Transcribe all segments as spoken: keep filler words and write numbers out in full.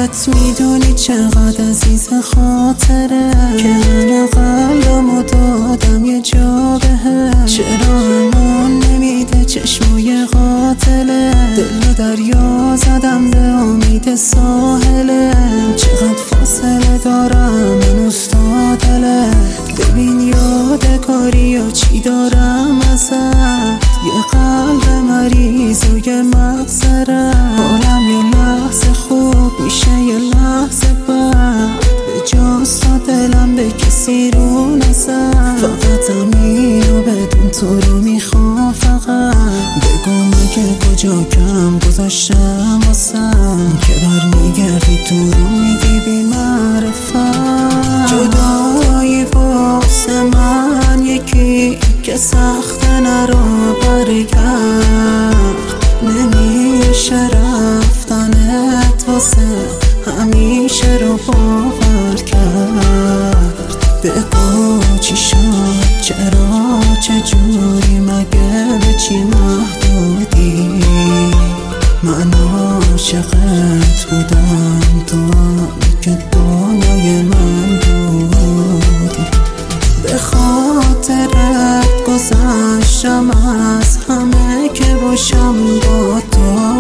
خودت میدونی چقدر عزیز خاطره که همه قلبمو دادم یه جا بهت. چرا همون نمیده چشمای قاتله، دل و دریا زدم به امید ساحله. چقدر فاصله دارم من استادله، ببین یادگاری و چی دارم ازت. یه قلب مریض و یه مغزره، حالم یه لحظه خوب میشه یه لحظه بد. به جاست تا دلم به کسی رو نزد، فقط همین رو بدون تو رو میخوام. فقط بگو مگه کجا کم گذاشتم واسم که برمیگردی تو رو میگی بی معرفت. جدایی واسه من یکی که سخته نرو برگرد، نمیشه رفتنت واسه همیشه رو باور کرد. بگو چی شد چرا چجوری مگه به چی محدودی؟ من عاشقت بودم تو هم که دنیای من بودی. به خاطرت گذشتم از همه که باشم با تو،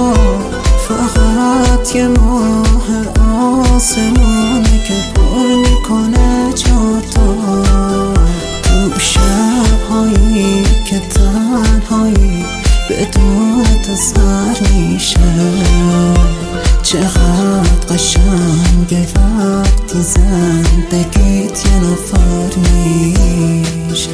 فقط یه ماه آسمونه که پر میکنه جا تو. تو شبهایی که تنهایی بدون تو سر میشه، چقدر قشنگه وقتی زندگیت یه نفر میشه.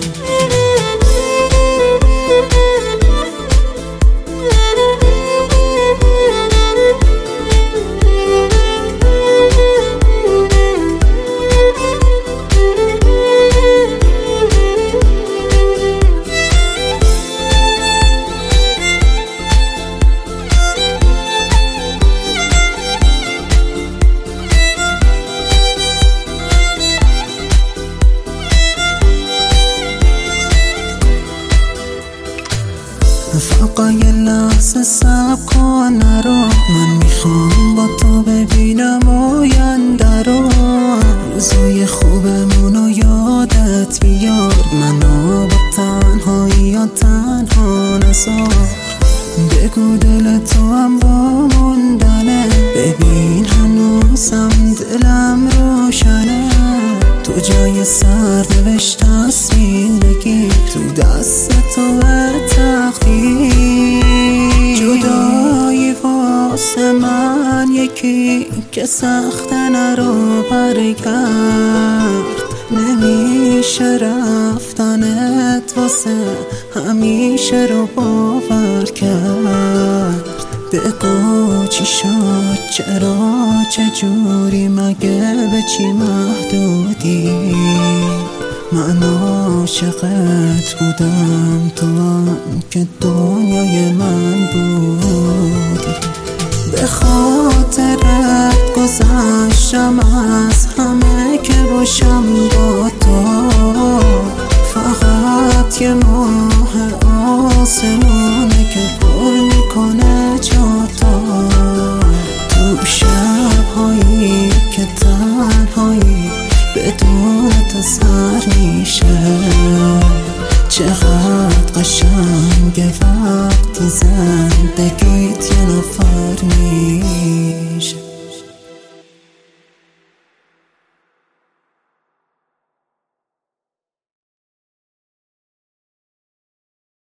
فقط یه لحظه صبر کن نرو، من میخوام با تو ببینم آینده رو. روزای خوبمونو یادت بیار، منو با تنهایی یا تنها نذار. بگو دل تو هم با موندنه، ببین هنوزم دلم روشنه. تو جای سر نوشت تصمیم بگیر، تو دست تو تقدیر. جدایی واسه من یکی که سخته نرو برگرد، نمیشه رفتنت واسه همیشه رو باور کرد. بگو چی شد چرا چجوری مگه به چی محدودی؟ من عاشقت بودم تو هم که دنیای من بودی. به خاطرت گذشتم از همه که باشم با تو، فقط یه ماه آسمونه که پر میکنه جا تو. تو شبهایی که تنهایی بدون تو سر میشه، چقدر قشنگه وقتی زندگیت یه نفر میشه.